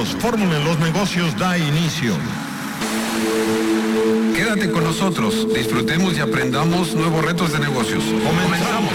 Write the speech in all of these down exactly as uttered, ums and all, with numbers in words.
amigos, Fórmula en los Negocios da inicio. Quédate con nosotros, disfrutemos y aprendamos nuevos retos de negocios. Comenzamos.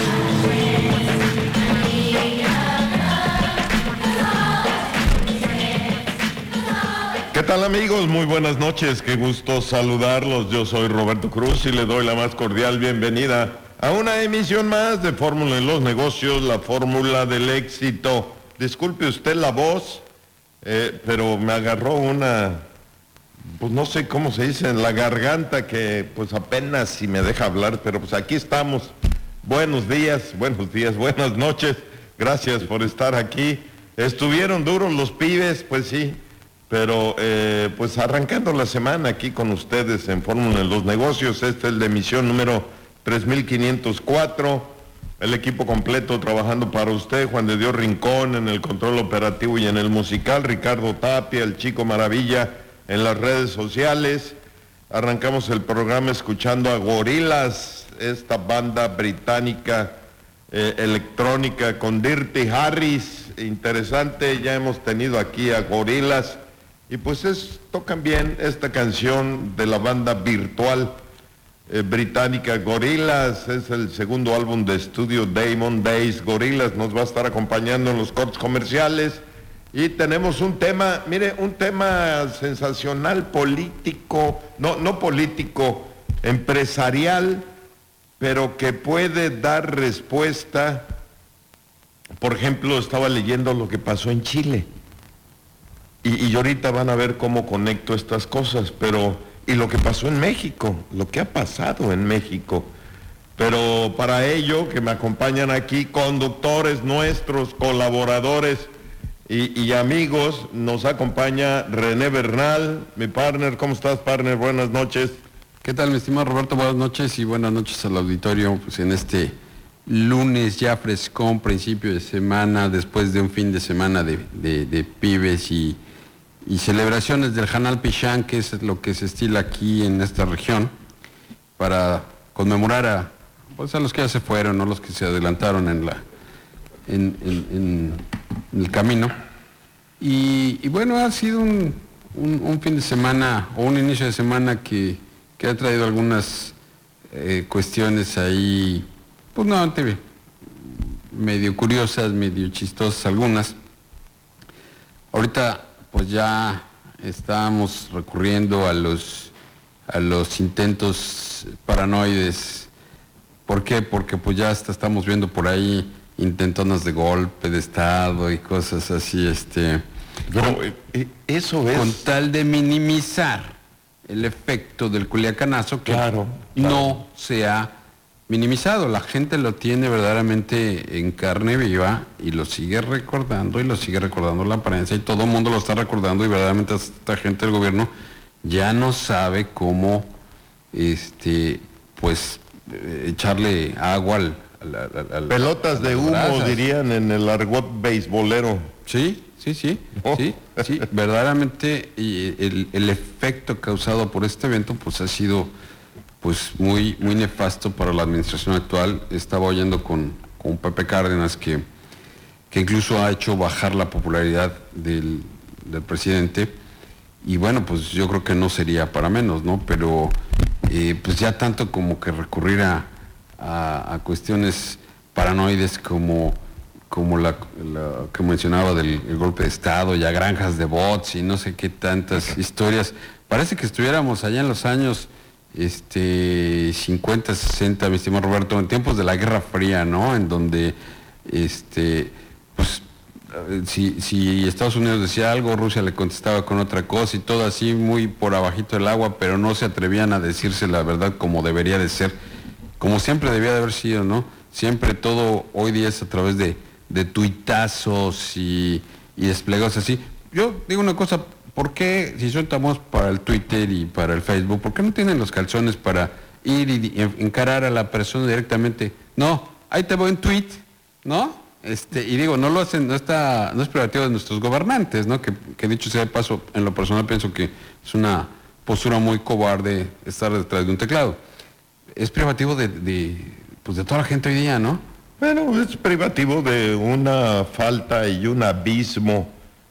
¿Qué tal, amigos? Muy buenas noches, qué gusto saludarlos. Yo soy Roberto Cruz y le doy la más cordial bienvenida a una emisión más de Fórmula en los Negocios, la fórmula del éxito. Disculpe usted la voz, eh, pero me agarró una, pues no sé cómo se dice, en la garganta, que pues apenas si me deja hablar, pero pues aquí estamos. Buenos días, buenos días, buenas noches, gracias por estar aquí. Estuvieron duros los pibes, pues sí, pero eh, pues arrancando la semana aquí con ustedes en Fórmula en los Negocios. Este es el de emisión número tres mil quinientos cuatro, el equipo completo trabajando para usted: Juan de Dios Rincón en el control operativo y en el musical, Ricardo Tapia, el Chico Maravilla en las redes sociales. Arrancamos el programa escuchando a Gorillaz, esta banda británica eh, electrónica con Dirty Harris, interesante. Ya hemos tenido aquí a Gorillaz y pues es, tocan bien esta canción de la banda virtual Eh, británica Gorillaz. Es el segundo álbum de estudio, Damon Days. Gorillaz nos va a estar acompañando en los cortes comerciales y tenemos un tema, mire, un tema sensacional, político, no, no político, empresarial, pero que puede dar respuesta. Por ejemplo, estaba leyendo lo que pasó en Chile y, y ahorita van a ver cómo conecto estas cosas, pero y lo que pasó en México, lo que ha pasado en México. Pero para ello, que me acompañan aquí conductores nuestros, colaboradores y, y amigos, nos acompaña René Bernal, mi partner. ¿Cómo estás, partner? Buenas noches. ¿Qué tal, mi estimado Roberto? Buenas noches y buenas noches al auditorio, pues en este lunes ya frescón, principio de semana, después de un fin de semana de, de, de pibes y y celebraciones del Hanal Pichán, que es lo que se estila aquí en esta región, para conmemorar a, pues a los que ya se fueron, no los que se adelantaron en, la, en, en, en el camino. Y, y bueno, ha sido un, un, un fin de semana, o un inicio de semana que, que ha traído algunas eh, cuestiones ahí, pues no, medio curiosas, medio chistosas algunas. Ahorita pues ya estamos recurriendo a los a los intentos paranoides. ¿Por qué? Porque pues ya hasta estamos viendo por ahí intentonas de golpe de Estado y cosas así, este Pero con, eso es con tal de minimizar el efecto del culiacanazo, que claro, claro. no se ha minimizado. La gente lo tiene verdaderamente en carne viva y lo sigue recordando y lo sigue recordando la prensa y todo el mundo lo está recordando, y verdaderamente esta gente del gobierno ya no sabe cómo este pues eh, echarle agua al, al, al pelotas de humo, brasas, dirían en el argot beisbolero. Sí, sí, sí, oh. sí, sí, verdaderamente. Y el, el efecto causado por este evento pues ha sido pues muy, muy nefasto para la administración actual. Estaba oyendo con, con Pepe Cárdenas que, que incluso ha hecho bajar la popularidad del, del presidente, y bueno, pues yo creo que no sería para menos, ¿no? Pero eh, pues ya tanto como que recurrir a, a, a cuestiones paranoides como, como la, la que mencionaba del el golpe de Estado, ya granjas de bots y no sé qué tantas historias. Parece que estuviéramos allá en los años este cincuenta, sesenta, mi estimado Roberto, en tiempos de la Guerra Fría, ¿no? En donde este pues si, si Estados Unidos decía algo, Rusia le contestaba con otra cosa y todo así muy por abajito del agua, pero no se atrevían a decirse la verdad como debería de ser, como siempre debía de haber sido, ¿no? Siempre todo hoy día es a través de, de tuitazos y, y desplegados así. Yo digo una cosa: ¿por qué, si son tan buenos para el Twitter y para el Facebook, por qué no tienen los calzones para ir y encarar a la persona directamente? No, ahí te voy en tweet, ¿no? Este, y digo, no lo hacen, no está, no es privativo de nuestros gobernantes, ¿no? Que, que dicho sea de paso, en lo personal pienso que es una postura muy cobarde estar detrás de un teclado. Es privativo de, de, pues de toda la gente hoy día, ¿no? Bueno, es privativo de una falta y un abismo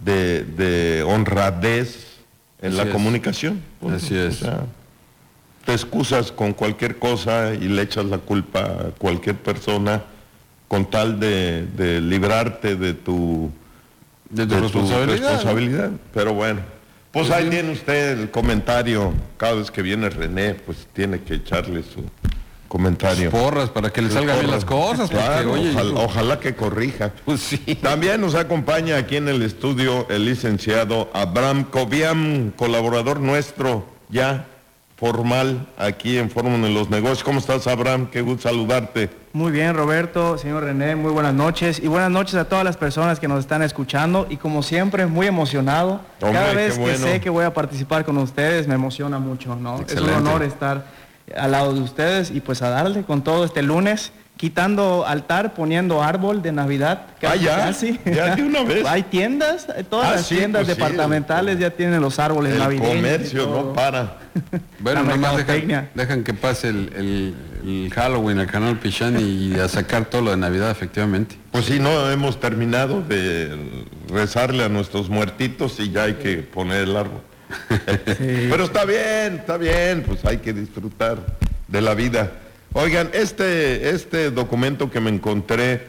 de, de honradez en Así la es. comunicación. Pues, Así es. O sea, te excusas con cualquier cosa y le echas la culpa a cualquier persona con tal de, de librarte de tu, De tu responsabilidad, responsabilidad. Pero bueno, pues Pues ahí sí. tiene usted el comentario. Cada vez que viene René, pues tiene que echarle su comentario. Porras para que le salgan bien las cosas, porque, Claro, oye, ojalá, yo- ojalá que corrija. pues sí. También nos acompaña aquí en el estudio el licenciado Abraham Cobiam, colaborador nuestro ya formal aquí en Fórmula en los Negocios. ¿Cómo estás, Abraham? Qué gusto saludarte. Muy bien, Roberto, señor René, muy buenas noches y buenas noches a todas las personas que nos están escuchando y como siempre muy emocionado. Hombre, Cada qué vez que bueno. sé que voy a participar con ustedes me emociona mucho, ¿no? Excelente. Es un honor estar al lado de ustedes y pues a darle con todo este lunes, quitando altar, poniendo árbol de Navidad. Ah, ya, casi. ya de una vez. Hay tiendas, todas Ah, las sí, tiendas pues sí, departamentales el- ya tienen los árboles El navideños. y comercio todo. no para. Bueno, La nada más dejan, mercadotecnia. dejan que pase el, el- el Halloween al canal Pichán y a sacar todo lo de Navidad, efectivamente. Pues sí, no hemos terminado de rezarle a nuestros muertitos y ya hay que poner el árbol. Pero está bien, está bien, pues hay que disfrutar de la vida. Oigan, este, este documento que me encontré, eh,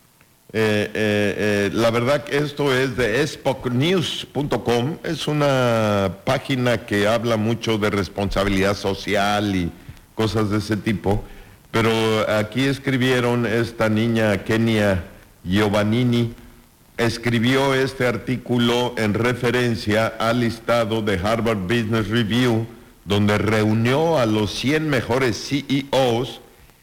eh, eh, la verdad que esto es de espoc news punto com, es una página que habla mucho de responsabilidad social y cosas de ese tipo, pero aquí escribieron esta niña Kenia Giovannini, escribió este artículo en referencia al listado de Harvard Business Review, donde reunió a los cien mejores C E Os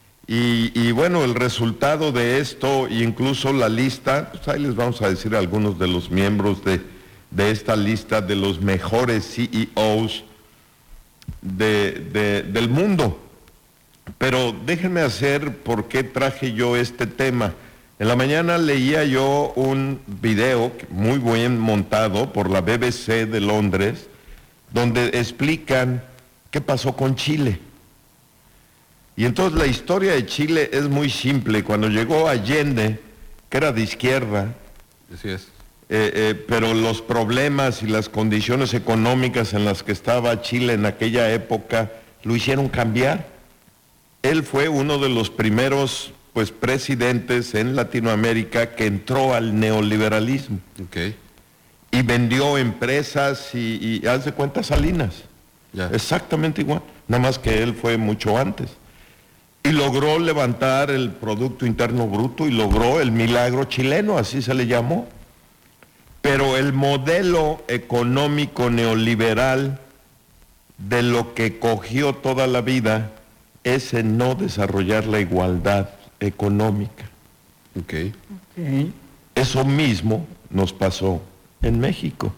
y, y bueno, el resultado de esto, incluso la lista, pues ahí les vamos a decir a algunos de los miembros de, de esta lista de los mejores C E Os de, de, del mundo. Pero déjenme hacer por qué traje yo este tema. En la mañana leía yo un video muy bien montado por la B B C de Londres, donde explican qué pasó con Chile. Y entonces la historia de Chile es muy simple. Cuando llegó Allende, que era de izquierda, Así es. eh, eh, pero los problemas y las condiciones económicas en las que estaba Chile en aquella época lo hicieron cambiar. Él fue uno de los primeros pues presidentes en Latinoamérica que entró al neoliberalismo Ok, y vendió empresas y, y haz de cuenta Salinas, ya. exactamente igual, nada más que él fue mucho antes. Y logró levantar el Producto Interno Bruto y logró el milagro chileno, así se le llamó. Pero el modelo económico neoliberal de lo que cogió toda la vida es en no desarrollar la igualdad económica. Ok. Ok. Eso mismo nos pasó en México.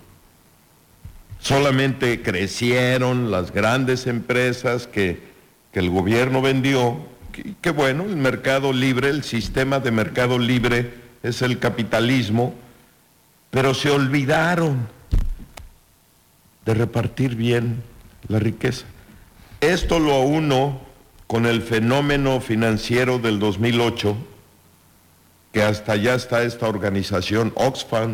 Solamente crecieron las grandes empresas que, que el gobierno vendió. Que, que bueno, el mercado libre, el sistema de mercado libre es el capitalismo, pero se olvidaron de repartir bien la riqueza. Esto lo auno con el fenómeno financiero del dos mil ocho, que hasta allá está esta organización Oxfam.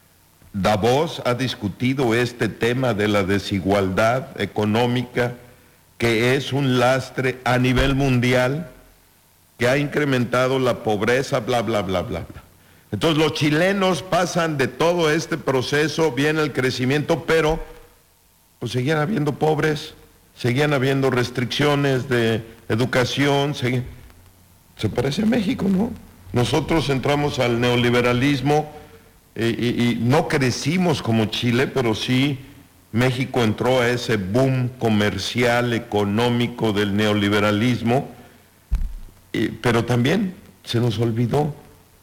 Davos ha discutido este tema de la desigualdad económica, que es un lastre a nivel mundial, que ha incrementado la pobreza, bla, bla, bla, bla, bla. Entonces los chilenos pasan de todo este proceso, viene el crecimiento, pero pues seguían habiendo pobres, seguían habiendo restricciones de educación, segui- se parece a México, ¿no? Nosotros entramos al neoliberalismo eh, y, y no crecimos como Chile, pero sí México entró a ese boom comercial, económico del neoliberalismo, eh, pero también se nos olvidó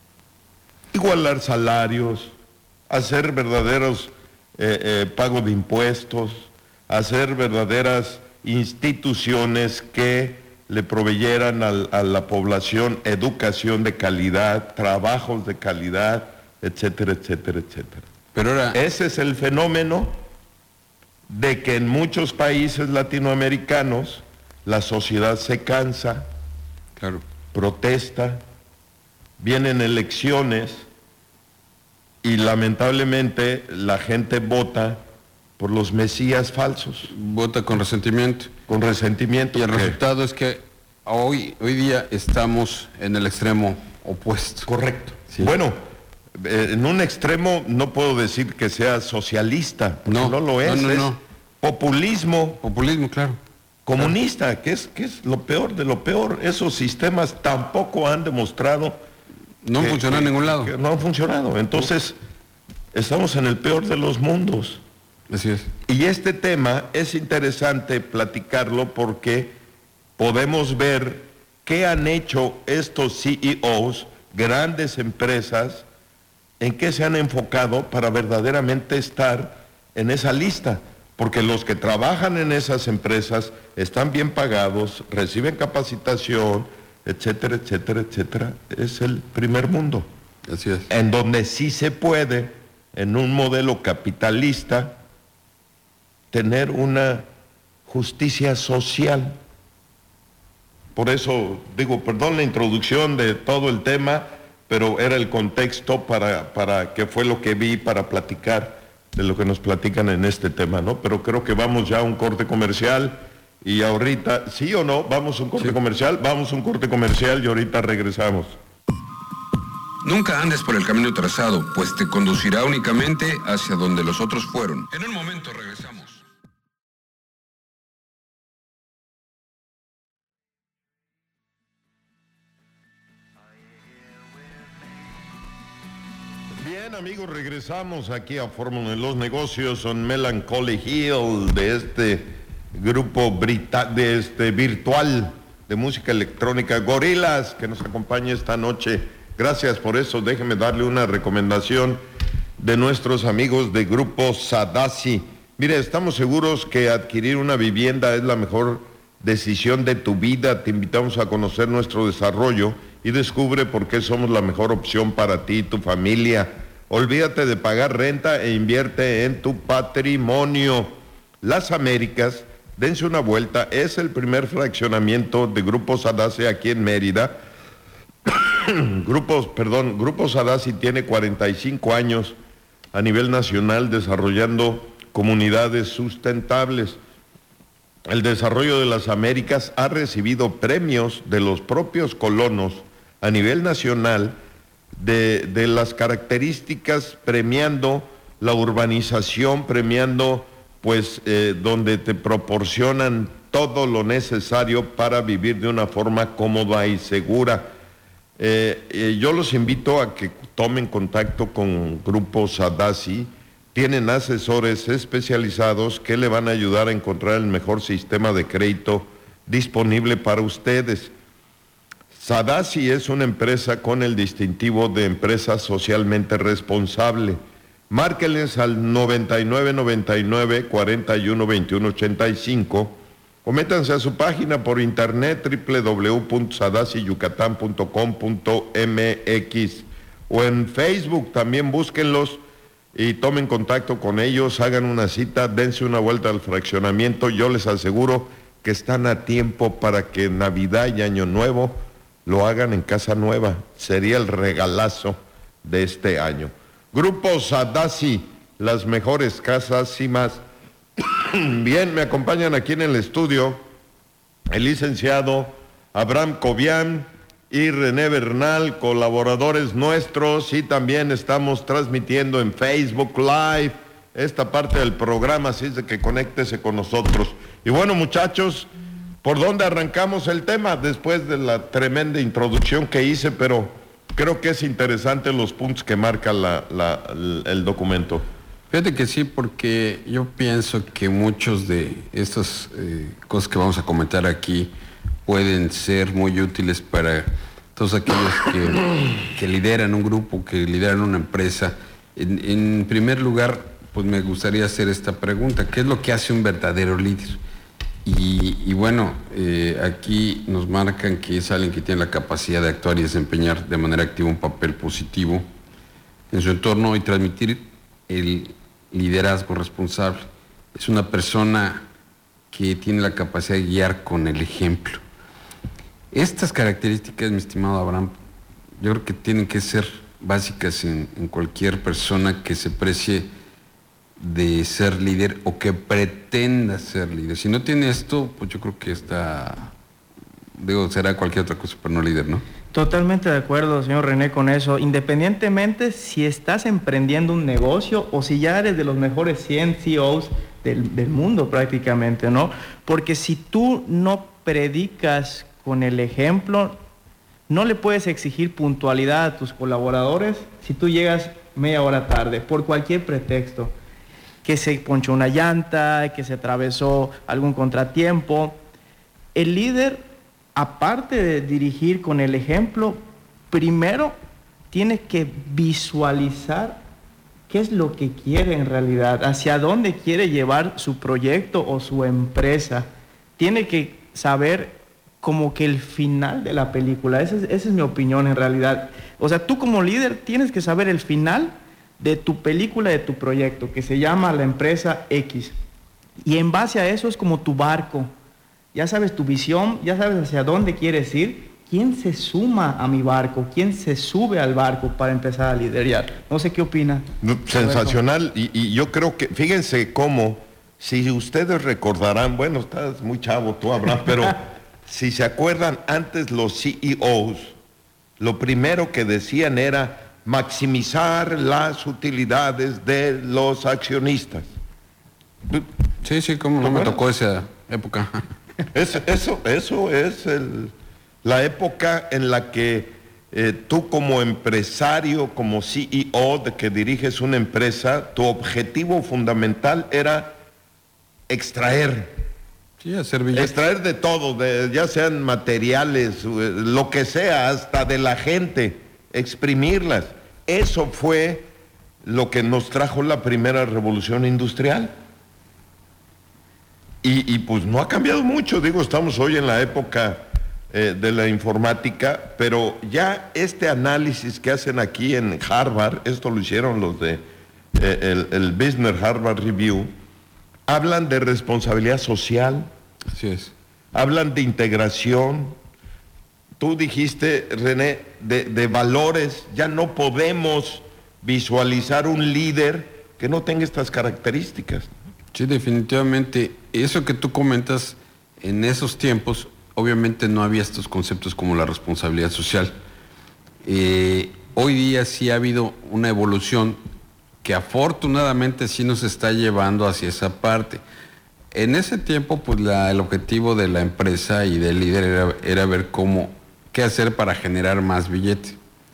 igualar salarios, hacer verdaderos eh, eh, pago de impuestos, hacer verdaderas instituciones que le proveyeran al, a la población educación de calidad, trabajos de calidad, etcétera, etcétera, etcétera. Pero ahora, Ese es el fenómeno de que en muchos países latinoamericanos la sociedad se cansa, claro, protesta, vienen elecciones y lamentablemente la gente vota por los mesías falsos. Vota con resentimiento. Con resentimiento. Y el porque... resultado es que hoy, hoy día estamos en el extremo opuesto. Correcto. Sí. Bueno, eh, en un extremo no puedo decir que sea socialista, no, no lo es, no, no, es no. populismo. Populismo, claro. Comunista, claro. que, es, que es lo peor de lo peor. Esos sistemas tampoco han demostrado... No han funcionado en ningún lado. Que no han funcionado. Entonces, estamos en el peor de los mundos. Así es. Y este tema es interesante platicarlo porque podemos ver qué han hecho estos C E Os, grandes empresas, en qué se han enfocado para verdaderamente estar en esa lista. Porque los que trabajan en esas empresas están bien pagados, reciben capacitación, etcétera, etcétera, etcétera. Es el primer mundo. Así es. En donde sí se puede, en un modelo capitalista, tener una justicia social. Por eso digo, perdón la introducción de todo el tema, pero era el contexto para, para que fue lo que vi para platicar de lo que nos platican en este tema, ¿no? Pero creo que vamos ya a un corte comercial y ahorita, ¿sí o no? Vamos a un corte sí. comercial, vamos a un corte comercial y ahorita regresamos. Nunca andes por el camino trazado, pues te conducirá únicamente hacia donde los otros fueron. En un momento regresamos. Bien, amigos, regresamos aquí a Fórmula en los Negocios on Melancholy Hill de este grupo brita de este virtual de música electrónica Gorillaz que nos acompaña esta noche. Gracias por eso. Déjeme darle una recomendación de nuestros amigos de Grupo Sadasi. Mire, estamos seguros que adquirir una vivienda es la mejor decisión de tu vida. Te invitamos a conocer nuestro desarrollo y descubre por qué somos la mejor opción para ti y tu familia. Olvídate de pagar renta e invierte en tu patrimonio. Las Américas, dense una vuelta, es el primer fraccionamiento de Grupo Sadasi aquí en Mérida. Grupos, perdón, Grupo Sadasi tiene cuarenta y cinco años a nivel nacional desarrollando comunidades sustentables. El desarrollo de las Américas ha recibido premios de los propios colonos a nivel nacional de, de las características, premiando la urbanización, premiando pues eh, donde te proporcionan todo lo necesario para vivir de una forma cómoda y segura. Eh, eh, yo los invito a que tomen contacto con Grupo Sadasi. Tienen asesores especializados que le van a ayudar a encontrar el mejor sistema de crédito disponible para ustedes. Sadasi es una empresa con el distintivo de empresa socialmente responsable. Márquenles al noventa y nueve, noventa y nueve, cuarenta y uno, veintiuno, ochenta y cinco o métanse a su página por internet doble u doble u doble u punto sadasi yucatán punto com punto m x o en Facebook también búsquenlos y tomen contacto con ellos, hagan una cita, dense una vuelta al fraccionamiento. Yo les aseguro que están a tiempo para que Navidad y Año Nuevo lo hagan en casa nueva. Sería el regalazo de este año. Grupo Sadasi, las mejores casas y más. Bien, me acompañan aquí en el estudio el licenciado Abraham Cobian y René Bernal, colaboradores nuestros, y también estamos transmitiendo en Facebook Live esta parte del programa, así es de que conéctese con nosotros. Y bueno, muchachos, ¿por dónde arrancamos el tema? Después de la tremenda introducción que hice, pero creo que es interesante los puntos que marca la, la, el, el documento. Fíjate que sí, porque yo pienso que muchos de estas eh, cosas que vamos a comentar aquí pueden ser muy útiles para todos aquellos que, que lideran un grupo, que lideran una empresa. En, en primer lugar, pues me gustaría hacer esta pregunta: ¿qué es lo que hace un verdadero líder? Y, y bueno, eh, aquí nos marcan que es alguien que tiene la capacidad de actuar y desempeñar de manera activa un papel positivo en su entorno y transmitir el liderazgo responsable. Es una persona que tiene la capacidad de guiar con el ejemplo. Estas características, mi estimado Abraham, yo creo que tienen que ser básicas en, en cualquier persona que se precie de ser líder o que pretenda ser líder. Si no tiene esto, pues yo creo que está, digo, será cualquier otra cosa, pero no líder, ¿no? Totalmente de acuerdo, señor René, con eso. Independientemente si estás emprendiendo un negocio o si ya eres de los mejores cien C E Os del, del mundo prácticamente, ¿no? Porque si tú no predicas con el ejemplo, no le puedes exigir puntualidad a tus colaboradores si tú llegas media hora tarde, por cualquier pretexto. Que se ponchó una llanta, que se atravesó algún contratiempo. El líder, aparte de dirigir con el ejemplo, primero tiene que visualizar qué es lo que quiere en realidad, hacia dónde quiere llevar su proyecto o su empresa. Tiene que saber como que el final de la película. Esa es, esa es mi opinión en realidad. O sea, tú como líder tienes que saber el final de tu película, de tu proyecto, que se llama la empresa X. Y en base a eso es como tu barco. Ya sabes tu visión, ya sabes hacia dónde quieres ir. ¿Quién se suma a mi barco? ¿Quién se sube al barco para empezar a liderar? No sé qué opina. Sensacional. Y, y yo creo que, fíjense cómo, si ustedes recordarán, bueno, estás muy chavo tú, Abraham, pero si se acuerdan, antes los C E Os, lo primero que decían era maximizar las utilidades de los accionistas. Sí, sí, como no me tocó esa época. Es, eso, eso es el, la época en la que eh, tú como empresario, como C E O de que diriges una empresa, tu objetivo fundamental era extraer. Sí, hacer billetes. Extraer de todo, de, ya sean materiales, lo que sea, hasta de la gente, exprimirlas. Eso fue lo que nos trajo la primera revolución industrial. Y, y pues no ha cambiado mucho, digo, estamos hoy en la época eh, de la informática, pero ya este análisis que hacen aquí en Harvard, esto lo hicieron los de eh, el, el Business Harvard Review, hablan de responsabilidad social. Así es. Hablan de integración. Tú dijiste, René, de, de valores. Ya no podemos visualizar un líder que no tenga estas características. Sí, definitivamente. Eso que tú comentas, en esos tiempos, obviamente no había estos conceptos como la responsabilidad social. Eh, hoy día sí ha habido una evolución que afortunadamente sí nos está llevando hacia esa parte. En ese tiempo, pues la, el objetivo de la empresa y del líder era, era ver cómo, qué hacer para generar más billete.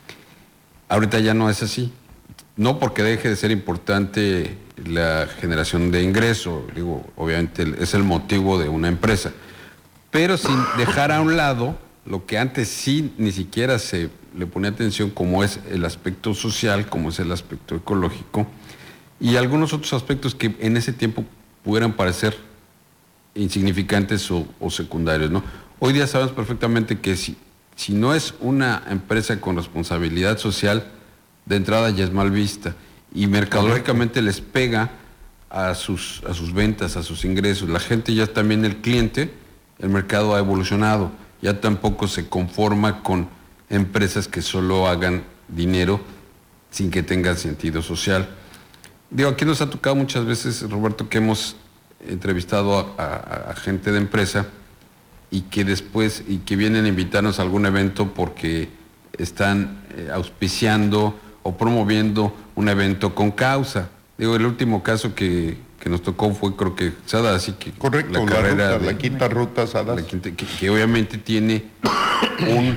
Ahorita ya no es así. No porque deje de ser importante la generación de ingreso, digo, obviamente es el motivo de una empresa, pero sin dejar a un lado lo que antes sí ni siquiera se le ponía atención, como es el aspecto social, como es el aspecto ecológico, y algunos otros aspectos que en ese tiempo pudieran parecer insignificantes o, o secundarios, ¿no? Hoy día sabemos perfectamente que si, si no es una empresa con responsabilidad social, de entrada ya es mal vista y mercadológicamente les pega a sus, a sus ventas, a sus ingresos. La gente ya también, el cliente, el mercado ha evolucionado, ya tampoco se conforma con empresas que solo hagan dinero sin que tengan sentido social. Digo, aquí nos ha tocado muchas veces, Roberto, que hemos entrevistado a, a, a gente de empresa y que después, y que vienen a invitarnos a algún evento porque están eh, auspiciando o promoviendo un evento con causa. Digo, el último caso que, que nos tocó fue, creo que Sada, así que correcto, la, la, carrera ruta, de, la quinta ruta Sada, que, que obviamente tiene un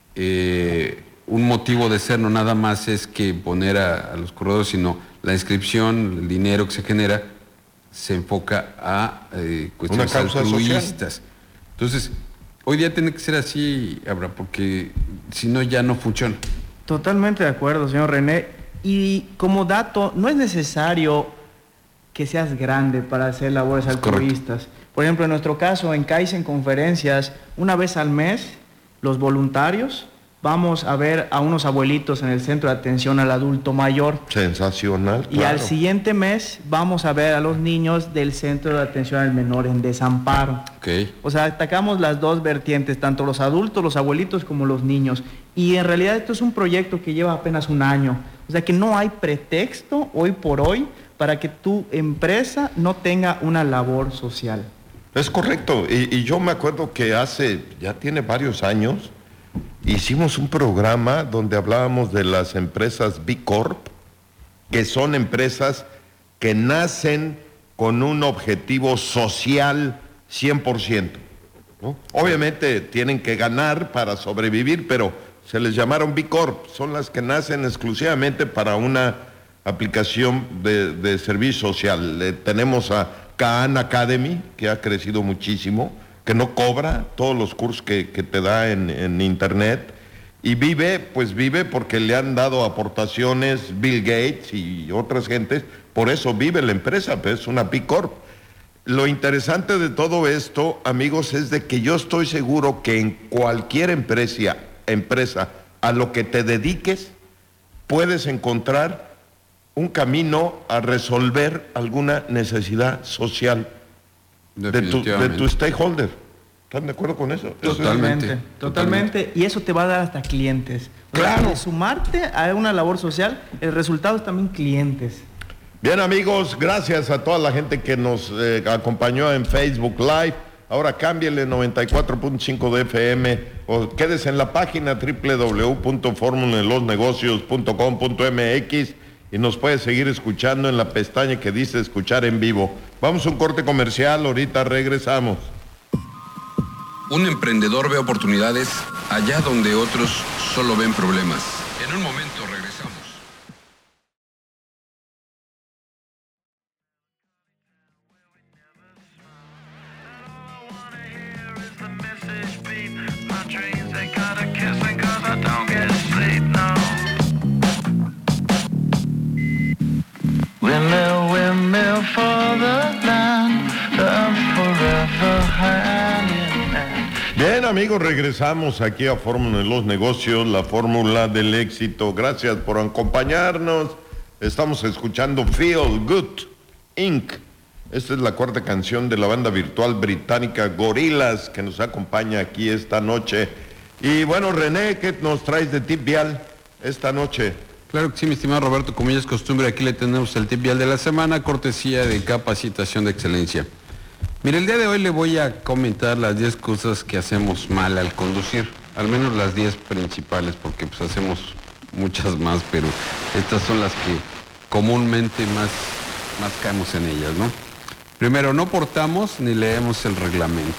eh, un motivo de ser, no nada más es que poner a, a los corredores, sino la inscripción, el dinero que se genera, se enfoca a eh, cuestiones altruistas. Social. Entonces, hoy día tiene que ser así, Abra, porque si no ya no funciona. Totalmente de acuerdo, señor René. Y como dato, no es necesario que seas grande para hacer labores es altruistas. Correcto. Por ejemplo, en nuestro caso, en Kaizen Conferencias, una vez al mes, los voluntarios vamos a ver a unos abuelitos en el centro de atención al adulto mayor. Sensacional, Y claro. Al siguiente mes vamos a ver a los niños del centro de atención al menor en desamparo. Okay. O sea, atacamos las dos vertientes, tanto los adultos, los abuelitos, como los niños. Y en realidad esto es un proyecto que lleva apenas un año. O sea que no hay pretexto hoy por hoy para que tu empresa no tenga una labor social. Es correcto. Y, y yo me acuerdo que hace, ya tiene varios años, hicimos un programa donde hablábamos de las empresas B Corp, que son empresas que nacen con un objetivo social cien por ciento, ¿no? Obviamente tienen que ganar para sobrevivir, pero se les llamaron B Corp, son las que nacen exclusivamente para una aplicación de, de servicio social. Eh, tenemos a Khan Academy, que ha crecido muchísimo, que no cobra todos los cursos que, que te da en, en internet, y vive, pues vive porque le han dado aportaciones Bill Gates y otras gentes, por eso vive la empresa, pues es una B Corp. Lo interesante de todo esto, amigos, es de que yo estoy seguro que en cualquier empresa, empresa a lo que te dediques, puedes encontrar un camino a resolver alguna necesidad social de tu, de tu stakeholder. ¿Están de acuerdo con eso? Totalmente, Eso totalmente, totalmente. Y eso te va a dar hasta clientes. O sea, Claro. de sumarte a una labor social, el resultado es también clientes. Bien, amigos, gracias a toda la gente que nos eh, acompañó en Facebook Live. Ahora cámbiale noventa y cuatro punto cinco de F M o quédese en la página doble u doble u doble u punto fórmula en los negocios punto com punto m x y nos puede seguir escuchando en la pestaña que dice escuchar en vivo. Vamos a un corte comercial, ahorita regresamos. Un emprendedor ve oportunidades allá donde otros solo ven problemas. En un momento regresamos. Windmill, windmill for the land, love forever hand in hand. Bien, amigos, regresamos aquí a Fórmula en los Negocios, la fórmula del éxito. Gracias por acompañarnos. Estamos escuchando Feel Good incorporated. Esta es la cuarta canción de la banda virtual británica Gorillaz, que nos acompaña aquí esta noche. Y bueno, René, ¿qué nos traes de tip vial esta noche? Claro que sí, mi estimado Roberto, como ya es costumbre, aquí le tenemos el tip vial de la semana, cortesía de Capacitación de Excelencia. Mire, el día de hoy le voy a comentar las diez cosas que hacemos mal al conducir, al menos las diez principales, porque pues hacemos muchas más, pero estas son las que comúnmente más, más caemos en ellas, ¿no? Primero, no portamos ni leemos el reglamento.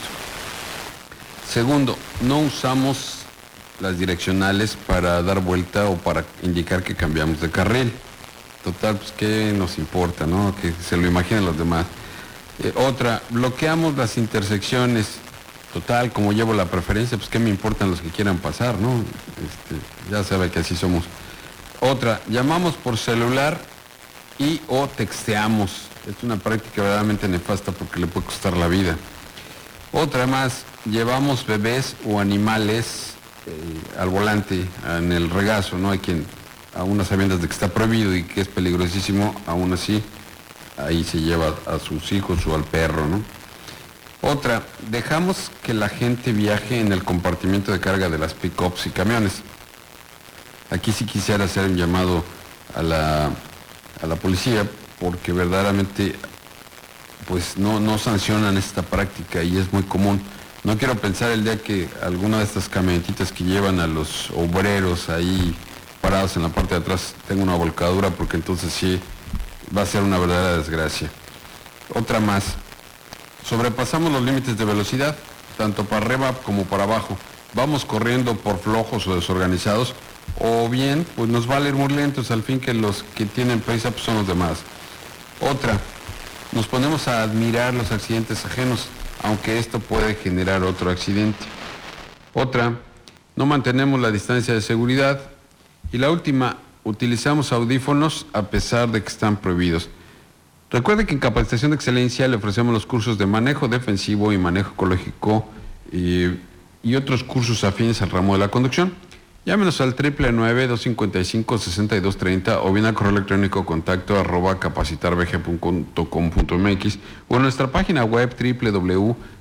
Segundo, no usamos las direccionales para dar vuelta o para indicar que cambiamos de carril. Total, pues qué nos importa, ¿no? Que se lo imaginen los demás. Eh, otra, bloqueamos las intersecciones. Total, como llevo la preferencia, pues qué me importan los que quieran pasar, ¿no? Este, ya sabe que así somos. Otra, llamamos por celular y o texteamos. Es una práctica verdaderamente nefasta porque le puede costar la vida. Otra más, llevamos bebés o animales eh, al volante, en el regazo, ¿no? Hay quien, aún a sabiendas de que está prohibido y que es peligrosísimo, aún así, ahí se lleva a sus hijos o al perro, ¿no? Otra, dejamos que la gente viaje en el compartimiento de carga de las pick-ups y camiones. Aquí sí quisiera hacer un llamado a la, a la policía, porque verdaderamente pues no, no sancionan esta práctica y es muy común. No quiero pensar el día que alguna de estas camionetitas que llevan a los obreros ahí parados en la parte de atrás tenga una volcadura, porque entonces sí va a ser una verdadera desgracia. Otra más, sobrepasamos los límites de velocidad, tanto para arriba como para abajo. Vamos corriendo por flojos o desorganizados, o bien pues nos vale ir muy lentos, al fin que los que tienen prisa pues son los demás. Otra, nos ponemos a admirar los accidentes ajenos, aunque esto puede generar otro accidente. Otra, no mantenemos la distancia de seguridad. Y la última, utilizamos audífonos a pesar de que están prohibidos. Recuerde que en Capacitación de Excelencia le ofrecemos los cursos de manejo defensivo y manejo ecológico y, y otros cursos afines al ramo de la conducción. Llámenos al nueve nueve nueve, dos cinco cinco, seis dos tres cero o bien al correo electrónico contacto arroba capacitar b g punto com punto m x o en nuestra página web doble u doble u doble u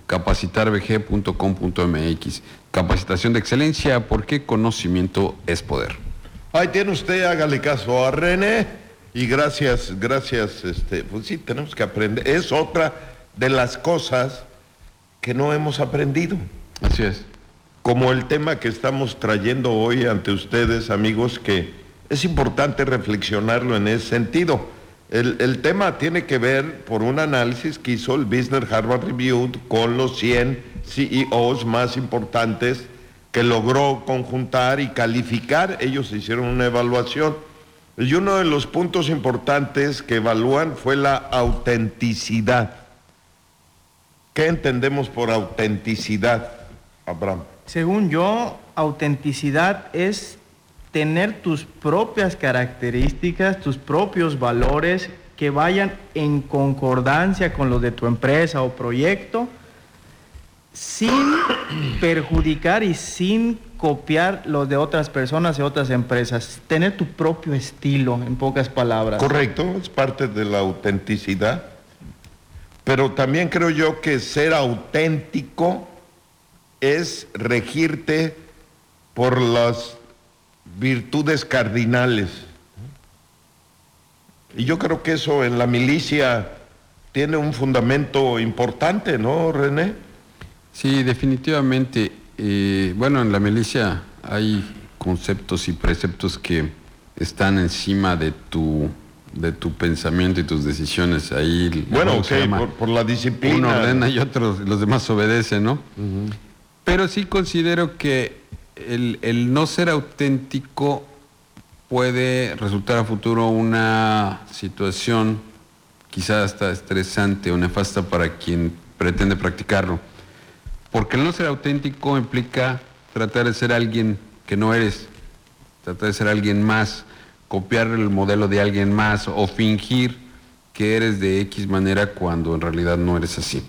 capacitar b g punto com punto m x. Capacitación de excelencia, porque conocimiento es poder. Ahí tiene usted, hágale caso a René, y gracias, gracias, este, pues sí, tenemos que aprender. Es otra de las cosas que no hemos aprendido. Así es. Como el tema que estamos trayendo hoy ante ustedes, amigos, que es importante reflexionarlo en ese sentido. El, el tema tiene que ver por un análisis que hizo el Business Harvard Review con los cien C E Os más importantes que logró conjuntar y calificar. Ellos hicieron una evaluación y uno de los puntos importantes que evalúan fue la autenticidad. ¿Qué entendemos por autenticidad, Abraham? Según yo, autenticidad es tener tus propias características, tus propios valores que vayan en concordancia con los de tu empresa o proyecto, sin perjudicar y sin copiar los de otras personas y otras empresas. Tener tu propio estilo, en pocas palabras. Correcto, es parte de la autenticidad. Pero también creo yo que ser auténtico es regirte por las virtudes cardinales. Y yo creo que eso en la milicia tiene un fundamento importante, ¿no, René? Sí, definitivamente. Eh, bueno, en la milicia hay conceptos y preceptos que están encima de tu de tu pensamiento y tus decisiones. Ahí, bueno, ok, por, por la disciplina. Uno ordena y otros, los demás obedecen, ¿no? Uh-huh. Pero sí considero que el, el no ser auténtico puede resultar a futuro una situación quizás hasta estresante o nefasta para quien pretende practicarlo. Porque el no ser auténtico implica tratar de ser alguien que no eres, tratar de ser alguien más, copiar el modelo de alguien más o fingir que eres de X manera cuando en realidad no eres así.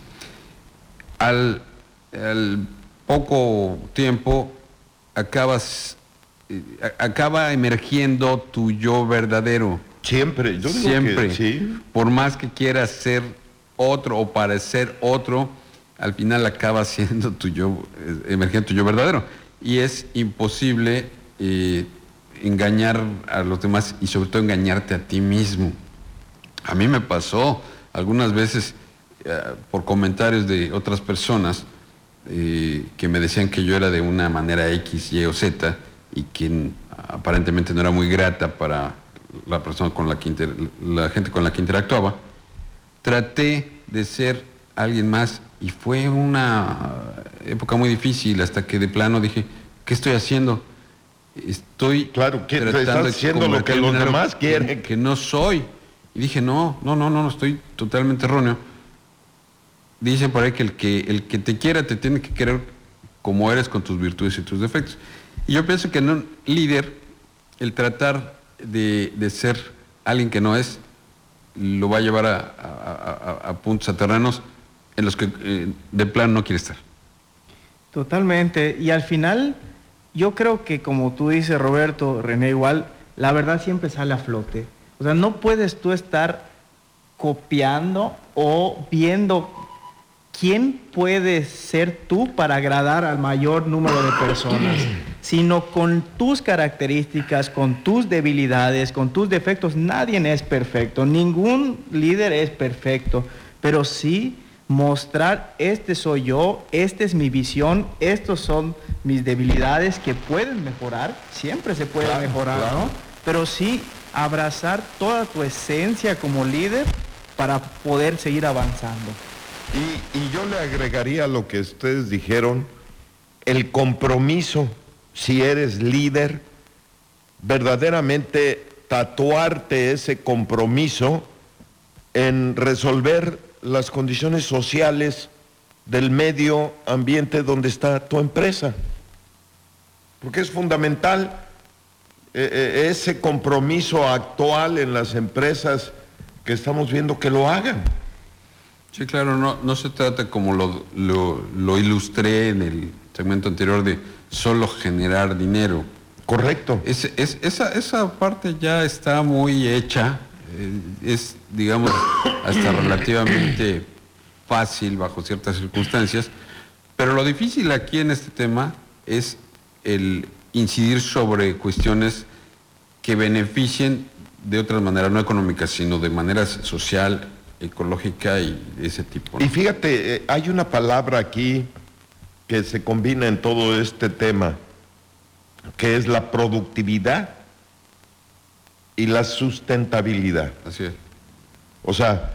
Al, al poco tiempo acabas, eh, acaba emergiendo tu yo verdadero. Siempre, yo digo Siempre. que sí. Por más que quieras ser otro o parecer otro, al final acaba siendo tu yo, eh, emergiendo tu yo verdadero. Y es imposible eh, engañar a los demás y sobre todo engañarte a ti mismo. A mí me pasó algunas veces eh, por comentarios de otras personas eh, que me decían que yo era de una manera X, Y o Z y que aparentemente no era muy grata para la persona con la que inter, la gente con la que interactuaba. Traté de ser alguien más y fue una época muy difícil hasta que de plano dije, ¿qué estoy haciendo? Estoy claro, que estás haciendo lo que los demás quieren. Que no soy. Y dije, no, no, no, no, estoy totalmente erróneo. Dicen por ahí que el que el que te quiera te tiene que querer como eres con tus virtudes y tus defectos. Y yo pienso que en un líder, el tratar de, de ser alguien que no es, lo va a llevar a, a, a, a puntos, a terrenos en los que eh, de plano no quiere estar. Totalmente. Y al final, yo creo que como tú dices, Roberto, René, igual, la verdad siempre sale a flote. O sea, no puedes tú estar copiando o viendo quién puedes ser tú para agradar al mayor número de personas, sino con tus características, con tus debilidades, con tus defectos. Nadie es perfecto, ningún líder es perfecto, pero sí mostrar, este soy yo, esta es mi visión, estos son mis debilidades que pueden mejorar, siempre se puede claro, mejorar, claro. ¿no? Pero sí abrazar toda tu esencia como líder para poder seguir avanzando. Y, y yo le agregaría a lo que ustedes dijeron, el compromiso, si eres líder, verdaderamente tatuarte ese compromiso en resolver las condiciones sociales del medio ambiente donde está tu empresa. Porque es fundamental eh, eh, ese compromiso actual en las empresas que estamos viendo que lo hagan. Sí, claro, no, no se trata como lo, lo, lo ilustré en el segmento anterior de solo generar dinero. Correcto. Es, es, esa, esa parte ya está muy hecha, eh, es, digamos, hasta relativamente fácil bajo ciertas circunstancias, pero lo difícil aquí en este tema es el incidir sobre cuestiones que beneficien de otras maneras, no económicas, sino de manera social, ecológica y de ese tipo, ¿no? Y fíjate, eh, hay una palabra aquí que se combina en todo este tema, que es la productividad y la sustentabilidad. Así es. O sea,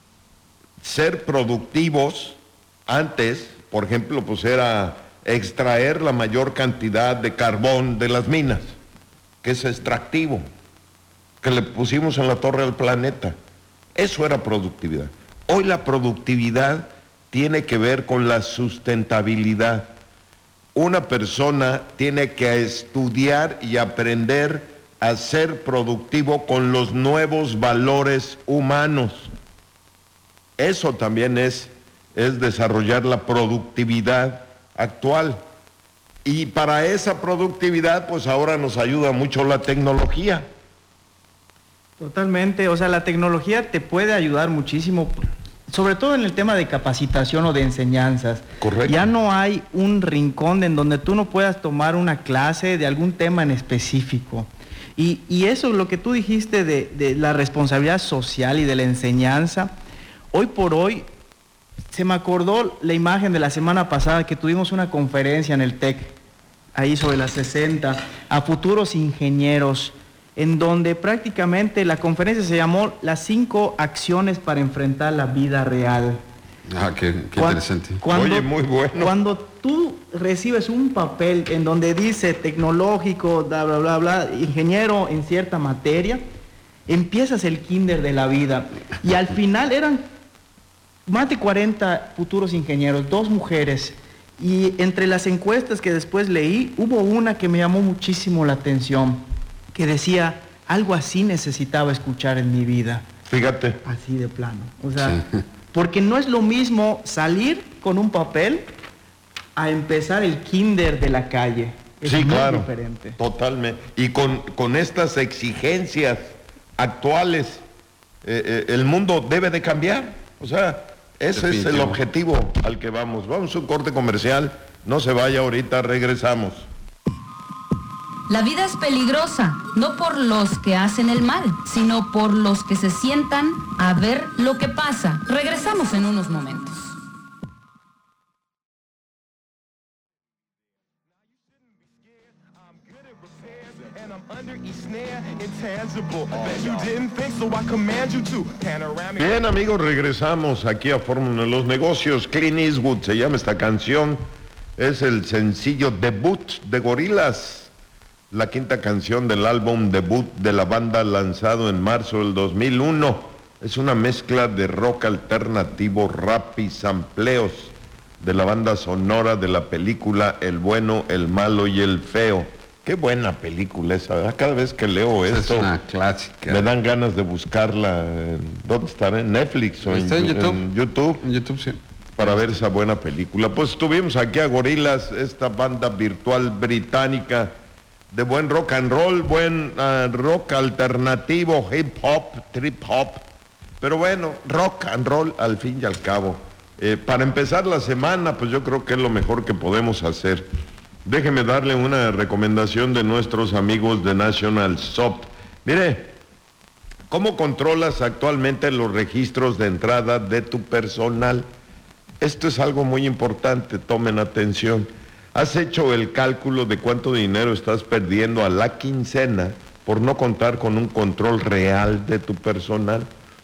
ser productivos antes, por ejemplo, pues era extraer la mayor cantidad de carbón de las minas, que es extractivo, que le pusimos en la torre al planeta. Eso era productividad. Hoy la productividad tiene que ver con la sustentabilidad. Una persona tiene que estudiar y aprender a ser productivo con los nuevos valores humanos. Eso también es, es desarrollar la productividad actual. Y para esa productividad, pues ahora nos ayuda mucho la tecnología. Totalmente, o sea, la tecnología te puede ayudar muchísimo, sobre todo en el tema de capacitación o de enseñanzas. Correcto. Ya no hay un rincón en donde tú no puedas tomar una clase de algún tema en específico. Y, y eso, lo que tú dijiste de, de la responsabilidad social y de la enseñanza, hoy por hoy se me acordó la imagen de la semana pasada que tuvimos una conferencia en el TEC, ahí sobre las sesenta, a futuros ingenieros, en donde prácticamente la conferencia se llamó Las cinco acciones para enfrentar la vida real. Ah, qué, qué Cuan- interesante. Cuando, Oye, muy bueno. Cuando tú recibes un papel en donde dice tecnológico, bla, bla, bla, bla, ingeniero en cierta materia, empiezas el kinder de la vida. Y al final eran más de cuarenta futuros ingenieros, dos mujeres. Y entre las encuestas que después leí, hubo una que me llamó muchísimo la atención, que decía, algo así necesitaba escuchar en mi vida. Fíjate. Así de plano. O sea, Sí. porque no es lo mismo salir con un papel a empezar el kinder de la calle. Es Sí, muy claro. diferente. Totalmente. Y con, con estas exigencias actuales, eh, eh, el mundo debe de cambiar. O sea, ese es el Definitivo. objetivo al que vamos. Vamos a un corte comercial. No se vaya ahorita, regresamos. La vida es peligrosa, no por los que hacen el mal, sino por los que se sientan a ver lo que pasa. Regresamos en unos momentos. Bien, amigos, regresamos aquí a Fórmula de los Negocios. Clint Eastwood se llama esta canción. Es el sencillo debut de Gorillaz, la quinta canción del álbum debut de la banda lanzado en marzo del dos mil uno. Es una mezcla de rock alternativo, rap y sampleos de la banda sonora de la película El Bueno, el Malo y el Feo. Qué buena película esa, ¿verdad? Cada vez que leo Es esto, una clásica. me dan ganas de buscarla. en- ¿Dónde estará? ¿En Netflix o en, Está en Yu- YouTube. en YouTube? En YouTube, sí. Para ver esa buena película. Pues tuvimos aquí a Gorillaz, esta banda virtual británica de buen rock and roll, buen ah, rock alternativo, hip hop, trip hop. Pero bueno, rock and roll al fin y al cabo. Eh, para empezar la semana, pues yo creo que es lo mejor que podemos hacer. Déjeme darle una recomendación de nuestros amigos de National Soft. Mire, ¿cómo controlas actualmente los registros de entrada de tu personal? Esto es algo muy importante, tomen atención. ¿Has hecho el cálculo de cuánto dinero estás perdiendo a la quincena por no contar con un control real de tu personal?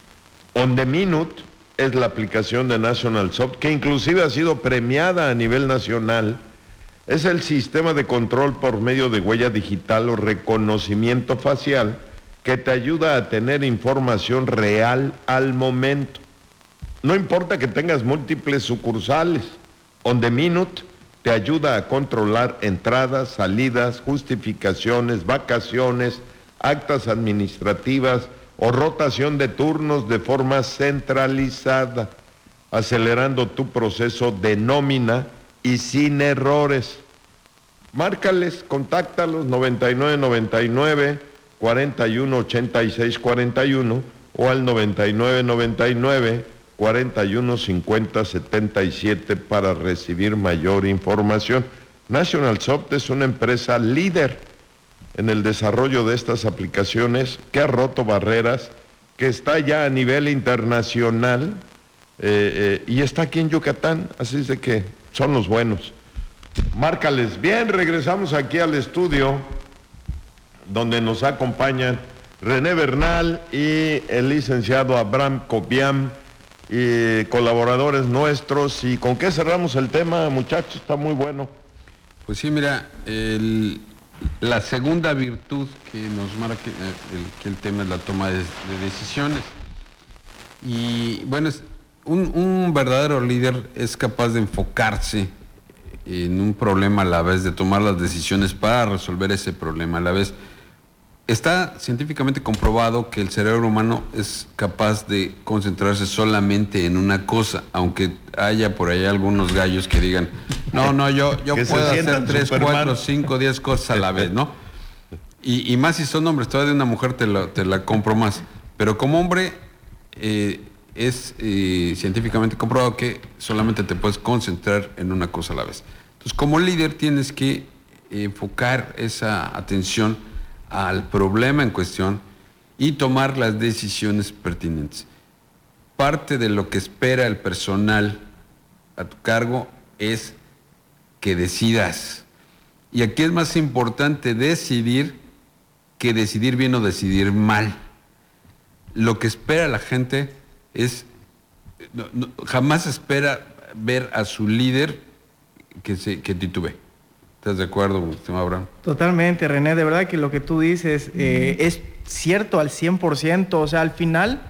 On the Minute es la aplicación de National Soft, que inclusive ha sido premiada a nivel nacional. Es el sistema de control por medio de huella digital o reconocimiento facial que te ayuda a tener información real al momento. No importa que tengas múltiples sucursales, On the Minute te ayuda a controlar entradas, salidas, justificaciones, vacaciones, actas administrativas o rotación de turnos de forma centralizada, acelerando tu proceso de nómina y sin errores. Márcales, contáctalos noventa y nueve noventa y nueve, cuarenta y uno ochenta y seis cuarenta y uno o al noventa y nueve noventa y nueve, cuarenta y uno cincuenta setenta y siete para recibir mayor información. National Soft es una empresa líder en el desarrollo de estas aplicaciones, que ha roto barreras, que está ya a nivel internacional eh, eh, y está aquí en Yucatán, así es de que son los buenos. Márcales. Bien, regresamos aquí al estudio donde nos acompañan René Bernal y el licenciado Abraham Cobiam, y colaboradores nuestros. ¿Y con qué cerramos el tema, muchachos? Está muy bueno. Pues sí, mira, el, la segunda virtud que nos marca el, que el tema es la toma de, de decisiones. Y bueno, es, un, un verdadero líder es capaz de enfocarse en un problema a la vez, de tomar las decisiones para resolver ese problema a la vez. Está científicamente comprobado que el cerebro humano es capaz de concentrarse solamente en una cosa, aunque haya por ahí algunos gallos que digan, no, no, yo, yo puedo hacer tres, cuatro, cinco, diez cosas a la vez, ¿no? Y, y más si son hombres, todavía de una mujer te la, te la compro más. Pero como hombre, eh, es eh, científicamente comprobado que solamente te puedes concentrar en una cosa a la vez. Entonces, como líder tienes que enfocar esa atención al problema en cuestión y tomar las decisiones pertinentes. Parte de lo que espera el personal a tu cargo es que decidas. Y aquí es más importante decidir que decidir bien o decidir mal. Lo que espera la gente es, no, no, jamás espera ver a su líder que, se, que titubee. ¿Estás de acuerdo, estimado Abraham? Totalmente, René. De verdad que lo que tú dices eh, es cierto al cien por ciento. O sea, al final,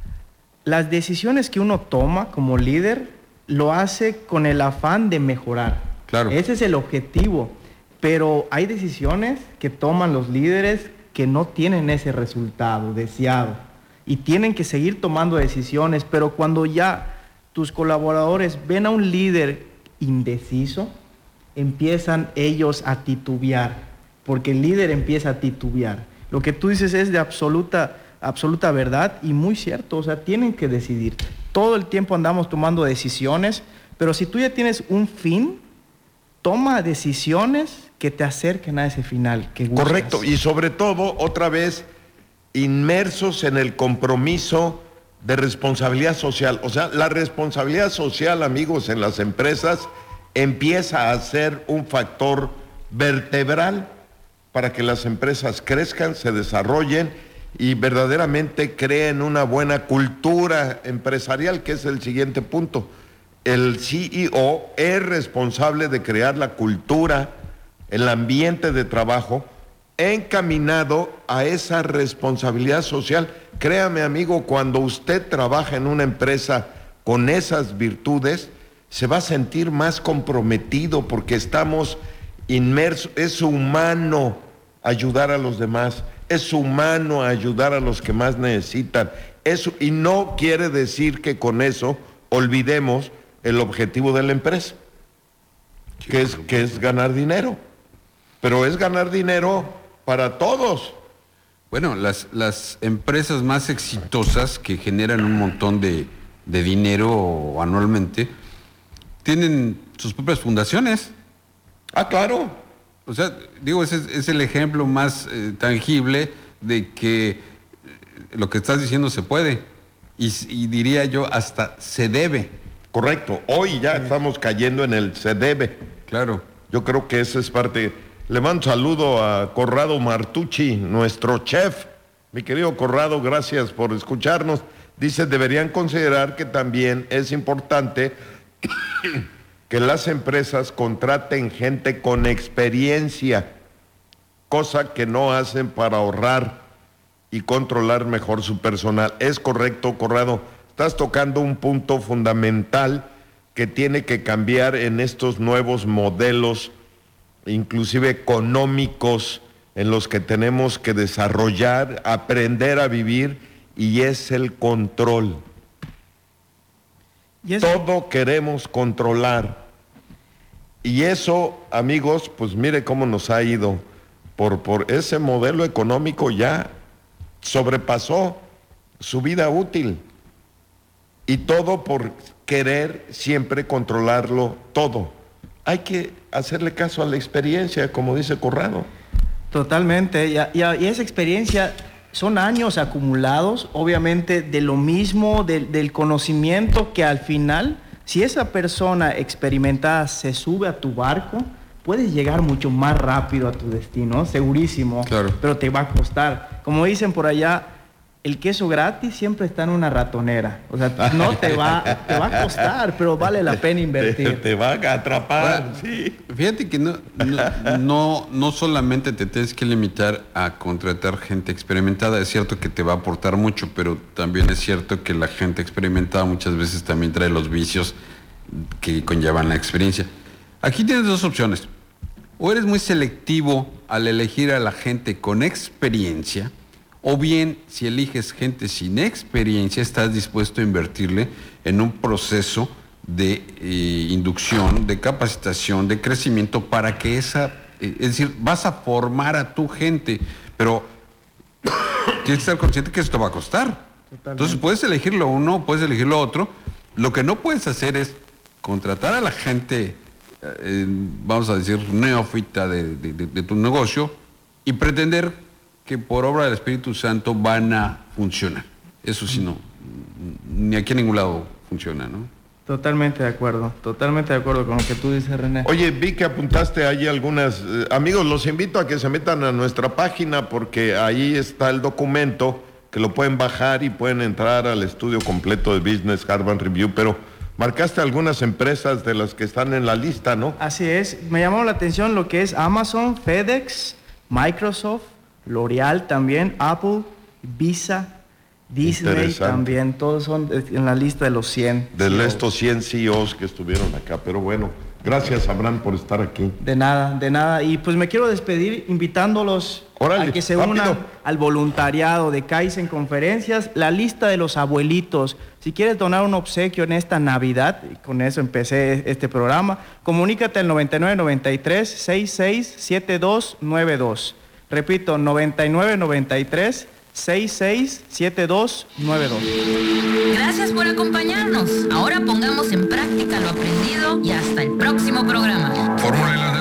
las decisiones que uno toma como líder lo hace con el afán de mejorar. Claro. Ese es el objetivo. Pero hay decisiones que toman los líderes que no tienen ese resultado deseado. Y tienen que seguir tomando decisiones. Pero cuando ya tus colaboradores ven a un líder indeciso, empiezan ellos a titubear, porque el líder empieza a titubear. Lo que tú dices es de absoluta, absoluta verdad y muy cierto. O sea, tienen que decidir. Todo el tiempo andamos tomando decisiones, pero si tú ya tienes un fin, toma decisiones que te acerquen a ese final que buscas. Correcto, y sobre todo, otra vez, inmersos en el compromiso de responsabilidad social. O sea, la responsabilidad social, amigos, en las empresas empieza a ser un factor vertebral para que las empresas crezcan, se desarrollen y verdaderamente creen una buena cultura empresarial, que es el siguiente punto. El C E O es responsable de crear la cultura, el ambiente de trabajo encaminado a esa responsabilidad social. Créame, amigo, cuando usted trabaja en una empresa con esas virtudes, se va a sentir más comprometido porque estamos inmersos. Es humano ayudar a los demás, es humano ayudar a los que más necesitan. Eso, y no quiere decir que con eso olvidemos el objetivo de la empresa, que es, que es ganar dinero. Pero es ganar dinero para todos. Bueno, las, las empresas más exitosas que generan un montón de, de dinero anualmente tienen sus propias fundaciones. Ah, claro. O sea, digo, ese es, es el ejemplo más eh, tangible de que eh, lo que estás diciendo se puede. Y, y diría yo, hasta se debe. Correcto. Hoy ya estamos cayendo en el se debe. Claro. Yo creo que esa es parte. Le mando un saludo a Corrado Martucci, nuestro chef. Mi querido Corrado, gracias por escucharnos. Dice, deberían considerar que también es importante que las empresas contraten gente con experiencia, cosa que no hacen para ahorrar y controlar mejor su personal. Es correcto, Corrado. Estás tocando un punto fundamental que tiene que cambiar en estos nuevos modelos, inclusive económicos, en los que tenemos que desarrollar, aprender a vivir, y es el control. ¿Y eso? Todo queremos controlar. Y eso, amigos, pues mire cómo nos ha ido. Por, por ese modelo económico ya sobrepasó su vida útil. Y todo por querer siempre controlarlo todo. Hay que hacerle caso a la experiencia, como dice Corrado. Totalmente, y, y, y esa experiencia son años acumulados, obviamente, de lo mismo, de, del conocimiento que al final, si esa persona experimentada se sube a tu barco, puedes llegar mucho más rápido a tu destino, segurísimo, claro. Pero te va a costar. Como dicen por allá, el queso gratis siempre está en una ratonera. O sea, no te va, te va a costar, pero vale la pena invertir. Te, te va a atrapar, bueno, sí. Fíjate que no, no, no, no solamente te tienes que limitar a contratar gente experimentada. Es cierto que te va a aportar mucho, pero también es cierto que la gente experimentada muchas veces también trae los vicios que conllevan la experiencia. Aquí tienes dos opciones. O eres muy selectivo al elegir a la gente con experiencia, o bien, si eliges gente sin experiencia, estás dispuesto a invertirle en un proceso de eh, inducción, de capacitación, de crecimiento para que esa, eh, es decir, vas a formar a tu gente, pero tienes que estar consciente que esto va a costar. Totalmente. Entonces puedes elegir lo uno, puedes elegir lo otro. Lo que no puedes hacer es contratar a la gente, eh, vamos a decir, neófita de, de, de, de tu negocio y pretender que por obra del Espíritu Santo van a funcionar. Eso sí, no, ni aquí en ningún lado funciona, ¿no? Totalmente de acuerdo, totalmente de acuerdo con lo que tú dices, René. Oye, vi que apuntaste ahí algunas... Eh, amigos, los invito a que se metan a nuestra página porque ahí está el documento que lo pueden bajar y pueden entrar al estudio completo de Business Harvard Review, pero marcaste algunas empresas de las que están en la lista, ¿no? Así es, me llamó la atención lo que es Amazon, FedEx, Microsoft, L'Oreal también, Apple, Visa, Disney también, todos son en la lista de los cien. De C E Os. Estos cien C E Os que estuvieron acá, pero bueno, gracias Abraham por estar aquí. De nada, de nada, y pues me quiero despedir invitándolos Órale, a que se rápido. unan al voluntariado de Kaizen Conferencias, la lista de los abuelitos. Si quieres donar un obsequio en esta Navidad, y con eso empecé este programa, comunícate al noventa y nueve noventa y tres sesenta y seis setenta y dos noventa y dos. Repito, noventa y nueve noventa y tres sesenta y seis setenta y dos noventa y dos. Gracias por acompañarnos. Ahora pongamos en práctica lo aprendido y hasta el próximo programa. Fórmula